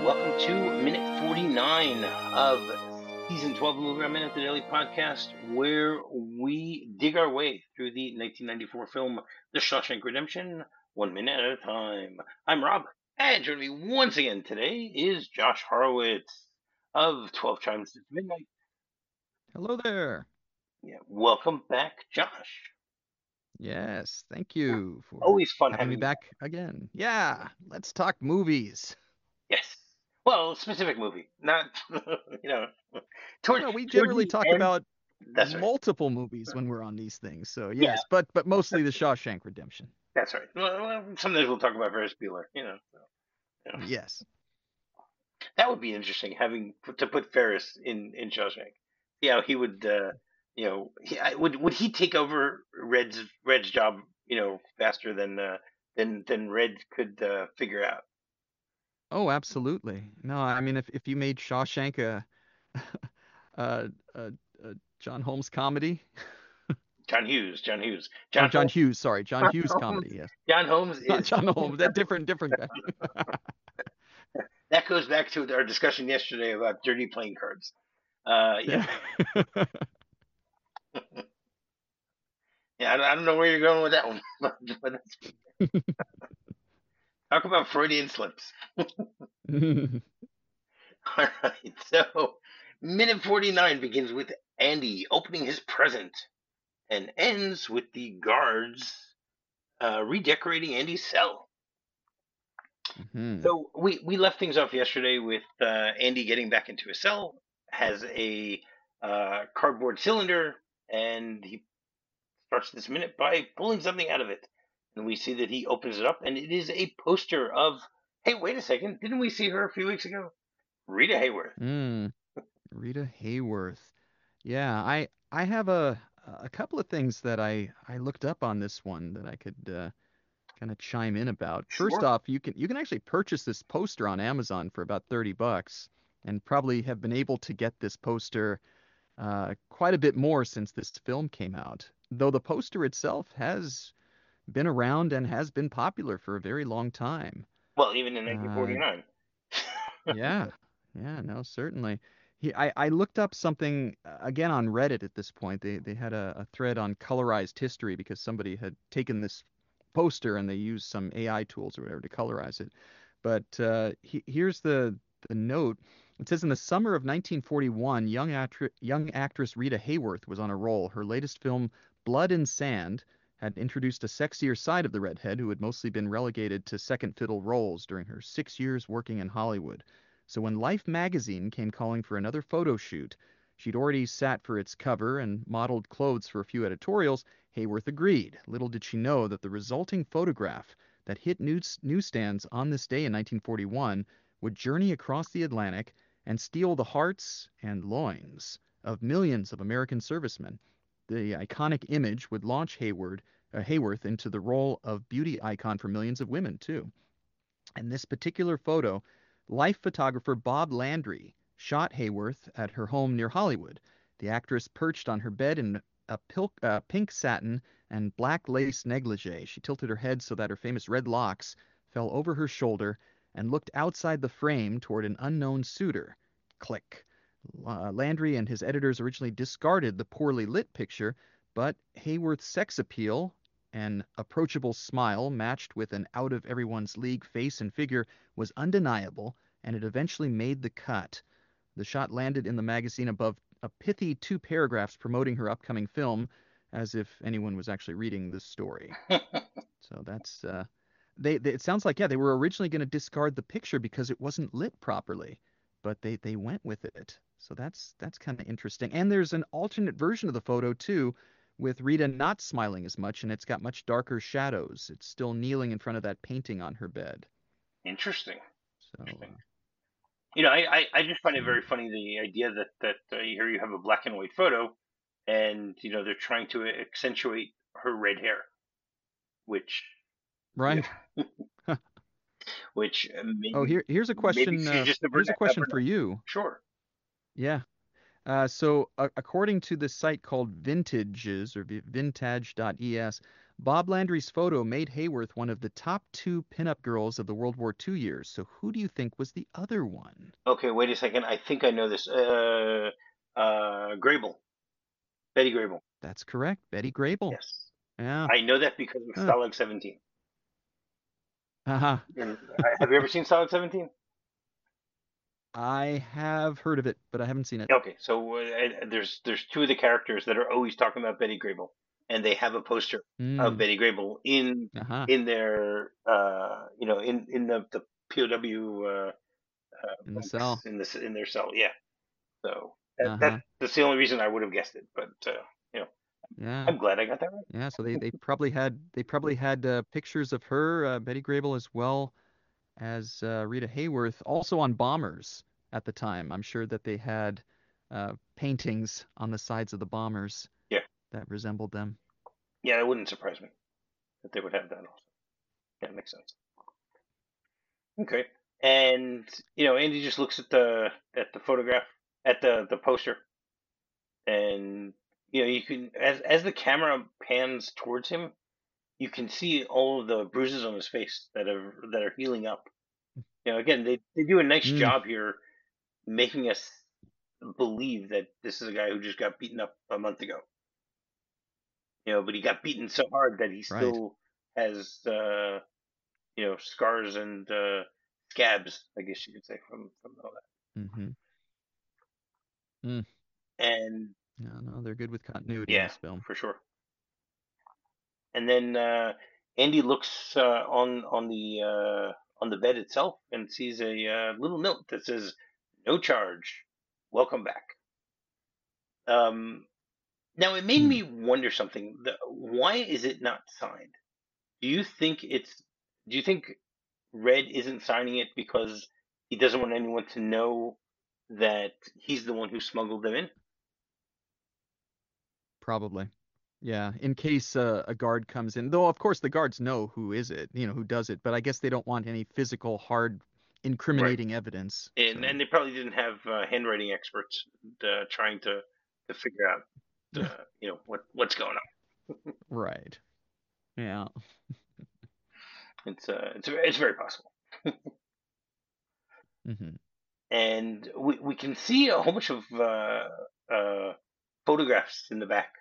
welcome to minute 49 of season 12 of Movie Minute, the daily podcast, where we dig our way through the 1994 film The Shawshank Redemption, 1 minute at a time. I'm Rob, and joining me once again today is Josh Horowitz of 12 Chimes to Midnight. Hello there. Yeah, welcome back, Josh. Yes, thank you for Always fun having me having you back. back again. Yeah, let's talk movies. Yes. Well, specific movie, not you know, toward Well, we toward generally the talk end. about That's right. multiple movies when we're on these things. So Yeah, yes, but mostly The Shawshank Redemption. that's right. Well, sometimes we'll talk about Ferris Bueller. So. Yes. That would be interesting to put Ferris in Shawshank. Yeah, he would. Would he take over Red's job? Faster than Red could figure out. Oh, absolutely. No, I mean if you made Shawshank a, a, a John Holmes comedy, John Hughes, or John John Holmes. Hughes, sorry, John John Hughes Holmes. comedy, yes. John Holmes Not is John Holmes, that different guy. that goes back to our discussion yesterday about dirty playing cards. Yeah, Yeah. yeah. I don't know where you're going with that one, but talk about Freudian slips. All right, so minute 49 begins with Andy opening his present and ends with the guards redecorating Andy's cell. Hmm. So we left things off yesterday with Andy getting back into his cell, has a cardboard cylinder, and he starts this minute by pulling something out of it. And we see that he opens it up, and it is a poster of, hey, wait a second, didn't we see her a few weeks ago? Rita Hayworth. Hmm. Rita Hayworth. Yeah, I have a couple of things that I looked up on this one that I could kind of chime in about. First Sure. off, you can actually purchase this poster on Amazon for about $30 and probably have been able to get this poster quite a bit more since this film came out. Though the poster itself has been around and has been popular for a very long time. Well, even in Uh, 1949. Yeah, yeah, no, certainly. I looked up something again on Reddit at this point. They had a thread on colorized history because somebody had taken this poster and they used some AI tools or whatever to colorize it. But here's the note. It says in the summer of 1941, young actress Rita Hayworth was on a roll. Her latest film, Blood and Sand, had introduced a sexier side of the redhead who had mostly been relegated to second fiddle roles during her 6 years working in Hollywood. So when Life magazine came calling for another photo shoot, she'd already sat for its cover and modeled clothes for a few editorials. Hayworth agreed. Little did she know that the resulting photograph that hit newsstands on this day in 1941 would journey across the Atlantic and steal the hearts and loins of millions of American servicemen. The iconic image would launch Hayworth into the role of beauty icon for millions of women, too. And this particular photo, Life photographer Bob Landry shot Hayworth at her home near Hollywood. The actress perched on her bed in a pink satin and black lace negligee. She tilted her head so that her famous red locks fell over her shoulder and looked outside the frame toward an unknown suitor. Click. Landry and his editors originally discarded the poorly lit picture, but Hayworth's sex appeal, an approachable smile matched with an out of everyone's league face and figure, was undeniable, and it eventually made the cut. The shot landed in the magazine above a pithy 2 paragraphs promoting her upcoming film, as if anyone was actually reading this story. So that's it sounds like, yeah, they were originally going to discard the picture because it wasn't lit properly, but they went with it. So that's kind of interesting. And there's an alternate version of the photo too, with Rita not smiling as much, and it's got much darker shadows. It's still kneeling in front of that painting on her bed. Interesting. So Interesting. I just find it yeah. very funny the idea that here you have a black and white photo, and they're trying to accentuate her red hair, which yeah, Right. which Oh, here's a maybe question. she's just a Here's a question for brunette. you. Sure. Yeah. So, according to the site called Vintages or Vintage.es, Bob Landry's photo made Hayworth one of the top two pinup girls of the World War II years. So who do you think was the other one? Okay, wait a second. I think I know this. Grable. Betty Grable. That's correct, Betty Grable. Yes. Yeah. I know that because of Huh. Stalag 17. Haha. And have you ever seen Stalag 17? I have heard of it, but I haven't seen it. Okay, so there's two of the characters that are always talking about Betty Grable, and they have a poster of Mm. Betty Grable Uh-huh. in their in the POW In the bunks cell. in their cell. Yeah. So Uh-huh. that's the only reason I would have guessed it. But you know, Yeah. I'm glad I got that right. Yeah, so they probably had pictures of her, Betty Grable, as well as Rita Hayworth, also on bombers at the time. I'm sure that they had paintings on the sides of the bombers Yeah, that resembled them. yeah, it wouldn't surprise me that they would have that also. Yeah, it makes sense. Okay. And Andy just looks at the photograph at the poster, and you can as the camera pans towards him, you can see all of the bruises on his face that are healing up. Again, they do a nice Mm, job here making us believe that this is a guy who just got beaten up a month ago. But he got beaten so hard that he right. still has scars and scabs, I guess you could say, from all Mm-hmm. Mm. that. And No, no, they're good with continuity in yeah, this film. for sure. And then Andy looks on the bed itself and sees a little note that says, "No charge. Welcome back." Um, Now it made Hmm. me wonder something. Why is it not signed? Do you think it's? Do you think Red isn't signing it because he doesn't want anyone to know that he's the one who smuggled them in? Probably. Yeah, in case a guard comes in. Though, of course, the guards know who is it, who does it, but I guess they don't want any physical, hard, Right. incriminating evidence. And So, they probably didn't have handwriting experts trying to figure out what's going on. right. Yeah. It's very possible, Hmm. and we can see a whole bunch of uh, photographs in the back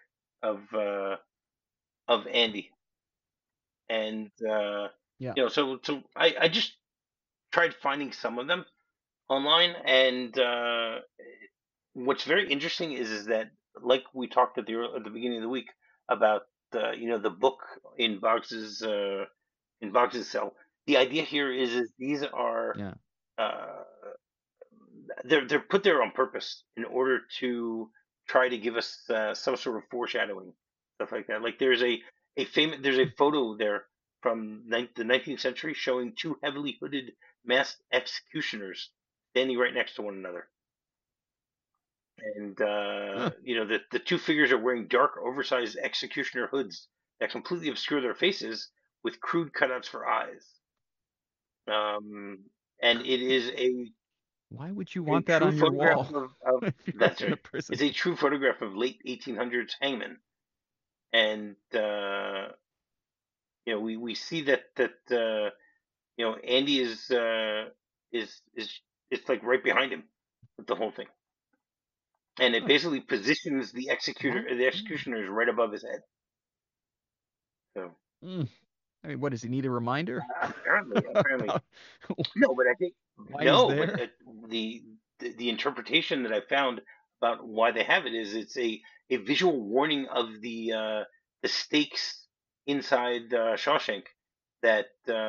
of Andy, and Yeah. so I just tried finding some of them online, and what's very interesting is that, like we talked at the beginning of the week about the book in Boggs's cell. The idea here is these are Yeah. uh, they're put there on purpose in order to try to give us some sort of foreshadowing, stuff like that. Like there's a photo there from the 19th century showing two heavily hooded masked executioners standing right next to one another. And Huh. the two figures are wearing dark, oversized executioner hoods that completely obscure their faces with crude cutouts for eyes. Um, and it is Why would you a want that true on your photograph wall of if you work that's in right. a prison? It's a true photograph of late 1800s hangman, and we see that Andy is it's like right behind him with the whole thing, and it Huh. basically positions Why? the Mm. executioners right above his head. So Mm. I mean, what does he need a reminder apparently, about no, but I think why he's no, but there? the, the interpretation that I found about why they have it is it's a visual warning of the stakes inside Shawshank that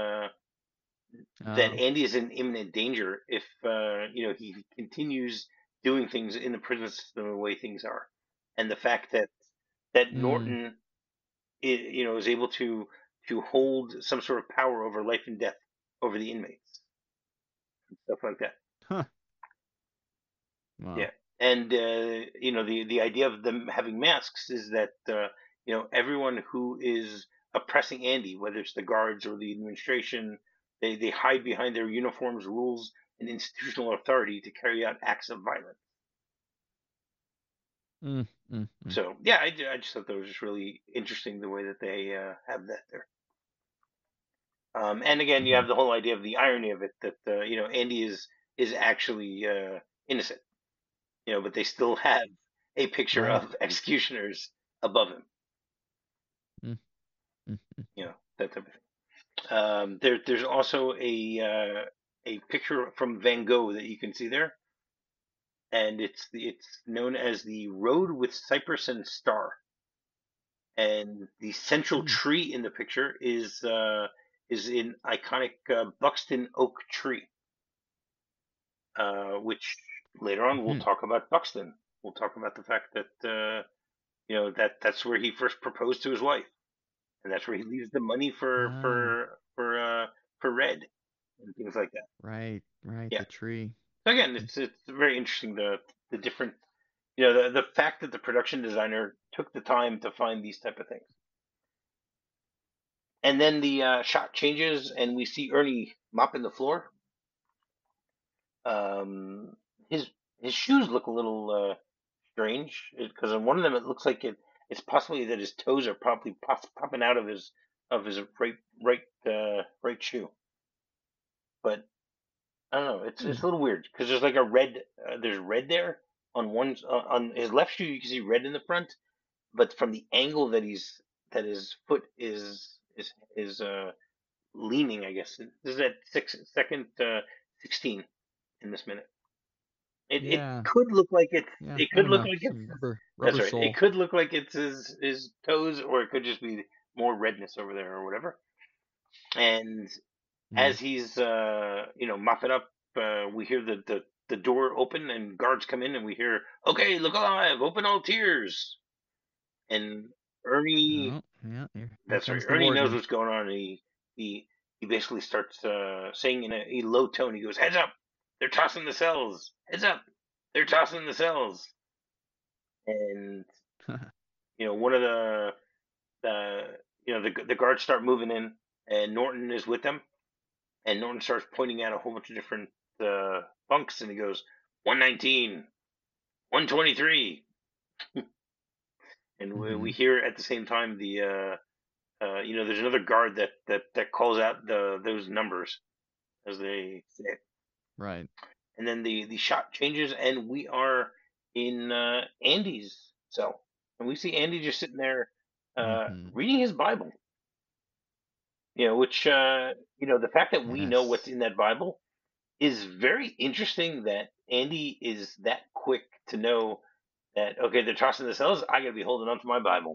that Oh. Andy is in imminent danger if he continues doing things in the prison system the way things are, and the fact that Mm. Norton is able to hold some sort of power over life and death over the inmates and stuff like that. Huh. Yeah, Wow. and the idea of them having masks is that everyone who is oppressing Andy, whether it's the guards or the administration, they hide behind their uniforms, rules, and institutional authority to carry out acts of violence. Mm, mm, mm. So yeah, I just thought that was just really interesting the way that they have that there. And again, you Mm-hmm. have the whole idea of the irony of it that Andy is actually innocent, but they still have a picture Right. of executioners above him, Mm, mm, mm. that type of thing. There's also a picture from Van Gogh that you can see there, and it's known as the Road with Cypress and Star. And the central Mm, tree in the picture is an iconic Buxton oak tree, which later on we'll mhm. talk about Buxton. We'll talk about the fact that that's where he first proposed to his wife, and that's where he leaves the money Ah, for Red and things like that. right, right. Yeah. The tree. So again, Mm, it's very interesting the different the fact that the production designer took the time to find these type of things. And then the shot changes, and we see Ernie mopping the floor. Um, his his shoes look a little strange because on one of them it looks like it's possibly that his toes are probably popping out of his right shoe. But I don't know. It's mm. a little weird because there's like a red. There's red there on his left shoe. You can see red in the front, but from the angle that his foot is leaning, I guess. This is at second 16 in this minute. It Yeah, could look like yeah. it I could don't look know. like it's Some rubber, that's rubber right. It sole. could look like it's his toes, or it could just be more redness over there or whatever. And Mm. as he's mopping up, we hear the door open and guards come in, and we hear, "Okay, look alive, open all tiers." And Ernie, Oh, yeah. Here that's right. comes the Ernie knows warden. what's going on. And he he basically starts saying in a low tone. He goes, "Heads up! They're tossing the cells. Heads up! They're tossing the cells." And one of the the guards start moving in, and Norton is with them. And Norton starts pointing out a whole bunch of different bunks, and he goes, 119, 123, and we Hmm. hear at the same time there's another guard that calls out those numbers as they say it. Right. And then the shot changes, and we are in Andy's cell, and we see Andy just sitting there Hmm. reading his Bible. Which the fact that we know what's Yes. in that Bible is very interesting. That Andy is that quick to know that okay, they're tossing the cells. I gotta be holding on to my Bible.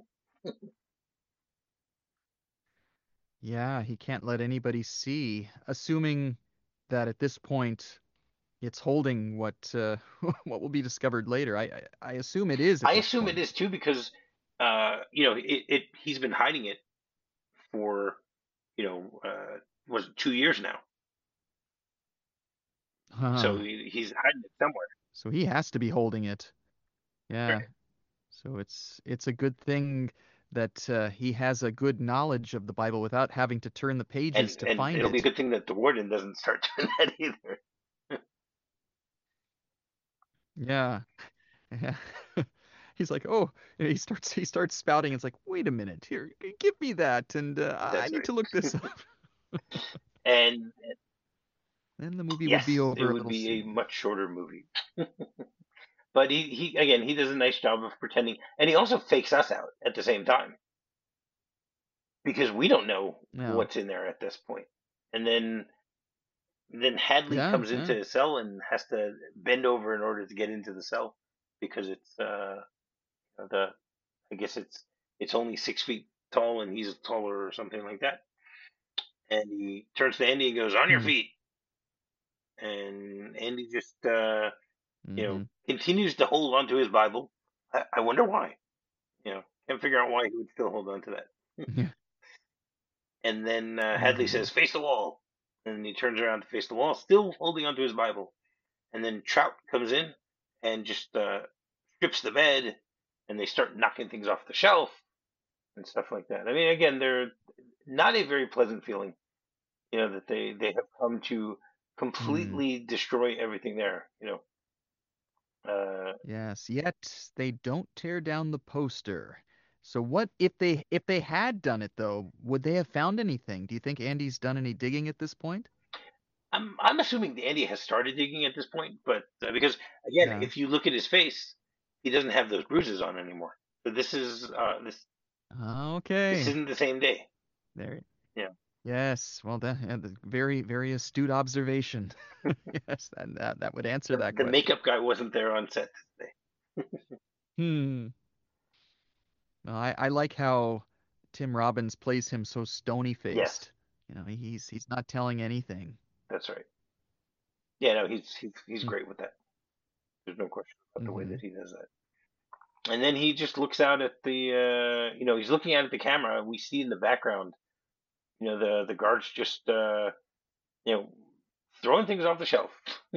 Yeah, he can't let anybody see, assuming that at this point it's holding what what will be discovered later. I assume it is at I this assume it point. is too because he's been hiding it for was it 2 years now, so Huh. he's hiding it somewhere. So he has to be holding it. Right. Yeah. So it's a good thing that he has a good knowledge of the Bible without having to turn the pages to And find it'll be a it. good thing that the warden doesn't start doing that either. Yeah. Yeah. He's like, "Oh," and he starts spouting. It's like, "Wait a minute. Here, give me that and I That's need right. to look this up." And Then the movie would be yes, it over a would little be a sooner. much shorter movie. But he again he does a nice job of pretending, and he also fakes us out at the same time because we don't know No. what's in there at this point. And then Hadley Yeah, comes into yeah. his cell and has to bend over in order to get into the cell because it's the I guess it's only 6 feet tall and he's taller or something like that. And he turns to Andy and goes, "On your Hmm. feet." And Andy just Mm-hmm. continues to hold on to his Bible. I wonder why. Can't figure out why he would still hold on to that. Yeah. And then Hadley Mm-hmm. says, "Face the wall." And he turns around to face the wall, still holding onto his Bible. And then Trout comes in and just strips the bed, and they start knocking things off the shelf and stuff like that. I mean, again, they're not a very pleasant feeling, that they have come to Mm. completely destroy everything there. Yes, yet they don't tear down the poster. So what if they had done it though, would they have found anything? Do you think Andy's done any digging at this point? I'm assuming Andy has started digging at this point, but because again, Yeah. if you look at his face, he doesn't have those bruises on anymore. So this Okay. isn't the same day. There. Yeah, Yes. Well, the very very astute observation. Yes, that would answer that the question. makeup guy wasn't there on set today. Hmm. Well, I like how Tim Robbins plays him so stony Yes, faced. He's not telling anything. that's right. Yeah, no, he's Hmm. great with that. There's no question about the way Mm-hmm. that he does that. And then he just looks out at he's looking out at the camera. We see in the background, the guards just you know, throwing things off the shelf.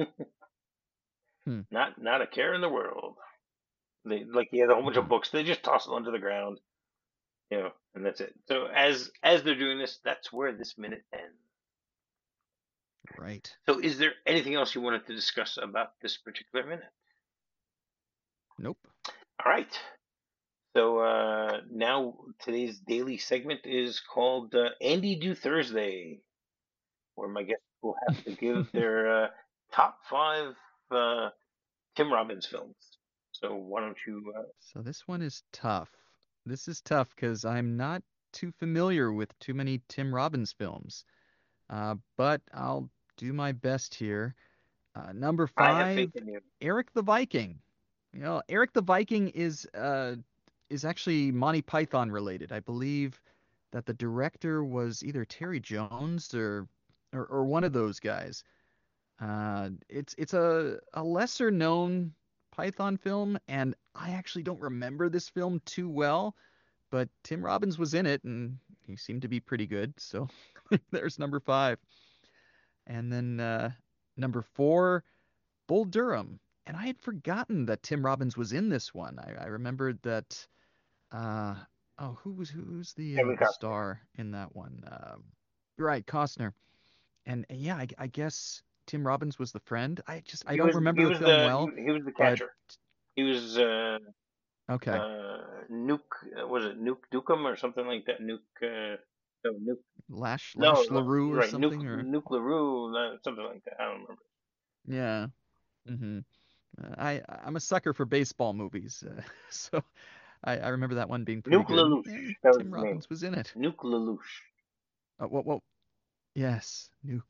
Hmm. Not a care in the world. He has a whole bunch of Hmm. books. They just toss it onto the ground, and that's it. So as they're doing this, that's where this minute ends. Right. So is there anything else you wanted to discuss about this particular minute? Nope. All right. So now today's daily segment is called Andy Do Thursday, where my guests will have to give their top five uh, Tim Robbins films. So why don't you? So this one is tough. This is tough because I'm not too familiar with too many Tim Robbins films. But I'll do my best here. Number I have faith five, in you. Eric the Viking. Eric the Viking is actually Monty Python related. I believe that the director was either Terry Jones or one of those guys. It's a lesser known Python film, and I actually don't remember this film too well, but Tim Robbins was in it, and he seemed to be pretty good. So there's number five. And then number four, Bull Durham. And I had forgotten that Tim Robbins was in this one. I remembered that. Uh, oh, who's Kevin the Costner. star in that one? Right, Costner. And yeah, I guess Tim Robbins was the friend. I don't remember the film well, He was the but catcher. He was okay. Nuke. Was it Nuke Dukem or something like that? No, Nuke. Lash No, LaRue you're or right. something or Nuke Larue, something like that. I don't remember. yeah. Hmm. I'm a sucker for baseball movies, so I remember that one being pretty Nuke good, and Lelouch. That was Tim his name. Robbins was in it. Nuke Lelouch. What? Yes, Nuke.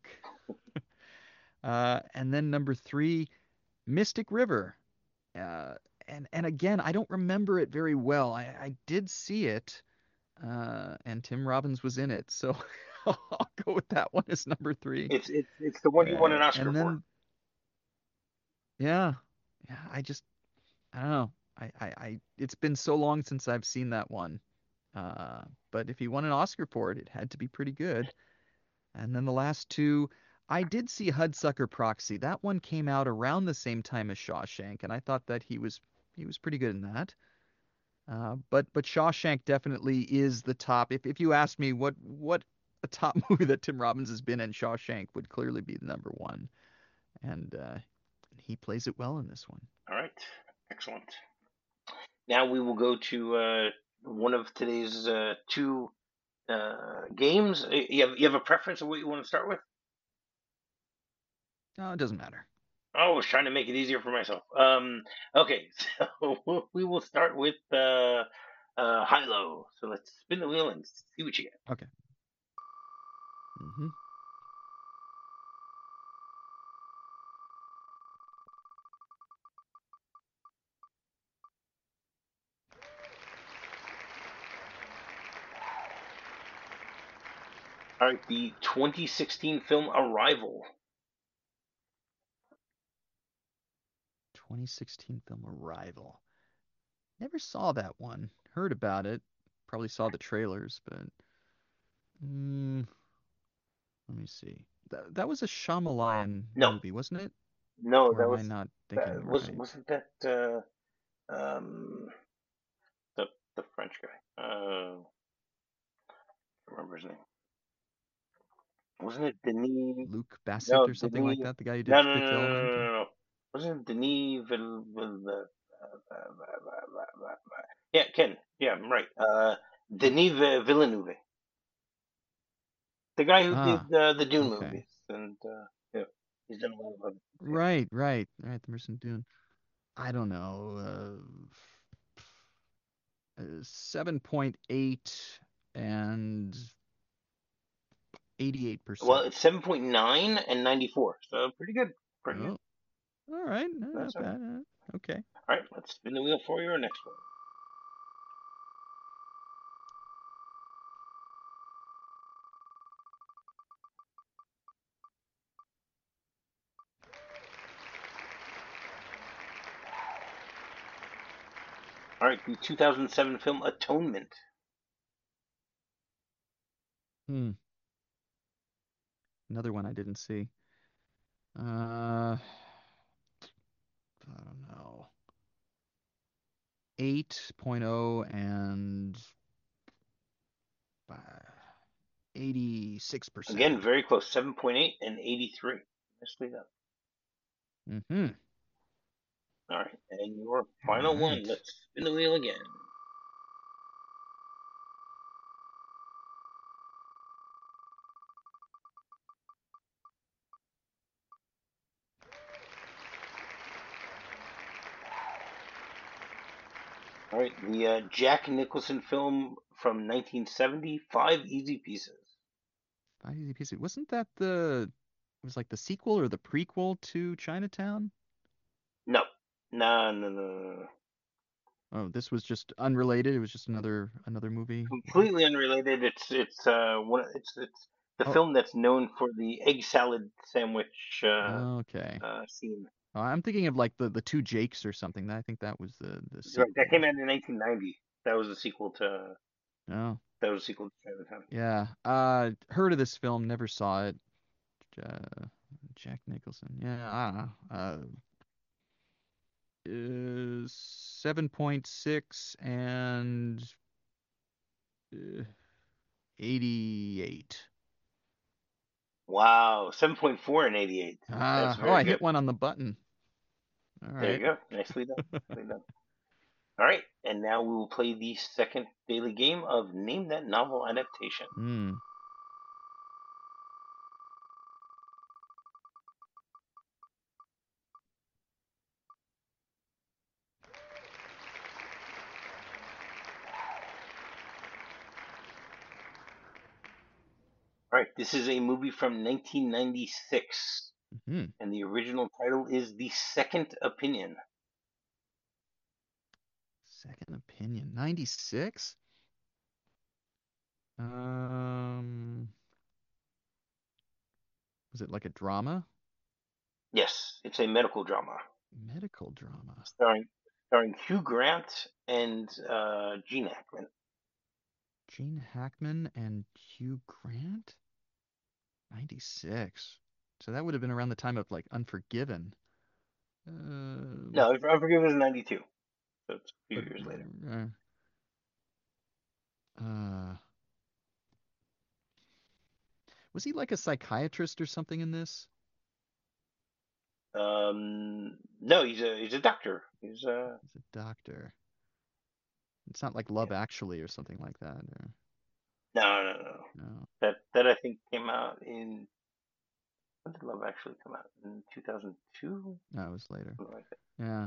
And then number three, Mystic River. Uh, and again, I don't remember it very well. I did see it, and Tim Robbins was in it, so I'll go with that one as number three. It's the one he won an Oscar And for. then yeah, yeah, I don't know. It's been so long since I've seen that one. Uh, but if he won an Oscar for it, it had to be pretty good. And then the last two, I did see Hudsucker Proxy. That one came out around the same time as Shawshank, and I thought that he was pretty good in that. But Shawshank definitely is the top. If you ask me what a top movie that Tim Robbins has been in, Shawshank would clearly be the number one, and he plays it well in this one. All right, excellent. Now we will go to one of today's two games. You have a preference of what you want to start with? No, it doesn't matter. Oh, I was trying to make it easier for myself. Okay, so we will start with high low. So let's spin the wheel and see what you get. Okay. Hmm. All right, the 2016 film Arrival. 2016 film Arrival. Never saw that one. Heard about it. Probably saw the trailers, but mm, let me see. That was a Shyamalan No, movie, wasn't it? no, Or am I not thinking that of it was right? wasn't that um the the French guy? I remember his name. Wasn't it Denis? Luke Bassett No, or something like Denis. that, the guy who did No, no, no, Fifth no, no, Element? no, Or no, no. Wasn't it Denis yeah, Ken. Yeah, I'm right. Denis Villeneuve, the guy who Ah, did the Dune okay. movies, and yeah, he's done a lot of other things. Right. The Merchant Dune. I don't know. 7.8 and 88%. Well, it's 7.9 and 94, so pretty good. Pretty good. Oh, all right. That's Not all right. bad. Okay. All right, let's spin the wheel for your next one. All right, the 2007 film Atonement. Hmm. Another one I didn't see. I don't know. 8.0 and 86%. Again, very close. 7.8 and 83. Nicely done. Mm-hmm. All right, and your All final one. right. Let's spin the wheel again. All right, the Jack Nicholson film from 1970, Five Easy Pieces. Five Easy Pieces. Wasn't that it was like the sequel or the prequel to Chinatown? No, no. Oh, this was just unrelated. It was just another movie. Completely unrelated. It's the Oh, film that's known for the egg salad sandwich okay. scene. I'm thinking of like the two Jakes or something. I think that was the Right, that sequel or came out in something. 1990. That was a sequel to Oh, Chinatown. yeah. Heard of this film, never saw it. Uh, Jack Nicholson. Yeah, I don't know. Is 7.6 and 88. Wow, 7.4 and 88. That's Oh, very I hit good. one on the button. All There you right. go. Nicely done. Nicely done. All right, and now we will play the second daily game of Name That Novel Adaptation. Hmm. All right, this is a movie from 1996, Hmm. and the original title is The Second Opinion. Second opinion. 96? Um, was it like a drama? Yes, it's a medical drama Medical drama. starring starring Hugh Grant and Gene Hackman. Gene Hackman and Hugh Grant? 96. So that would have been around the time of like Unforgiven. Um, No, Unforgiven is 92, so it's a few but years later. uh, was he like a psychiatrist or something in this? No, he's a doctor. He's He's a doctor. It's not like yeah. Love Actually or something like that. Or, No. no, That I think came out in when did Love Actually come out? In 2002, no, it was later. something like that. Yeah.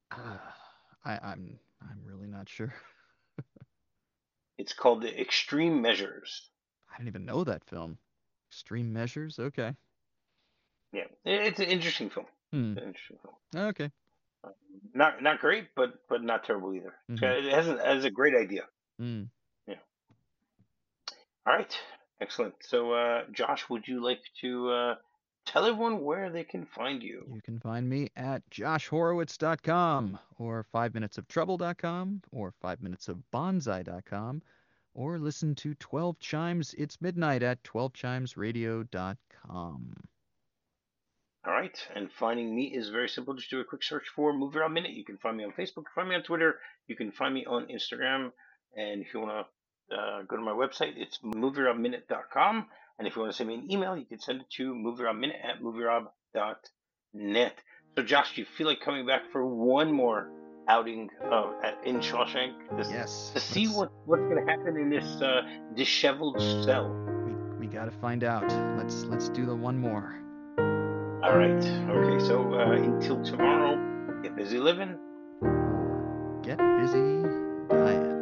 I'm really not sure. It's called The Extreme Measures. I didn't even know that film. Extreme Measures? Okay. Yeah, it's an interesting film. Hmm. It's an interesting film. Okay. Um, not great, but not terrible either. Mm-hmm. It has a great idea. Mm. Yeah. All right. Excellent. So, Josh, would you like to tell everyone where they can find you? You can find me at joshhorowitz.com or 5minutesoftrouble.com or 5minutesofbonsai.com or listen to 12 Chimes It's Midnight at 12chimesradio.com. All right. And finding me is very simple. Just do a quick search for Movie Around Minute. You can find me on Facebook, find me on Twitter, you can find me on Instagram. And if you want to go to my website, it's movieroundminute.com. And if you want to send me an email, you can send it to movieroundminute@movierob.net. So, Josh, do you feel like coming back for one more outing in Shawshank Yes. to see what's going to happen in this disheveled cell? We gotta find out. Let's do the one more. All right. Okay. So until tomorrow, get busy living. Get busy dying.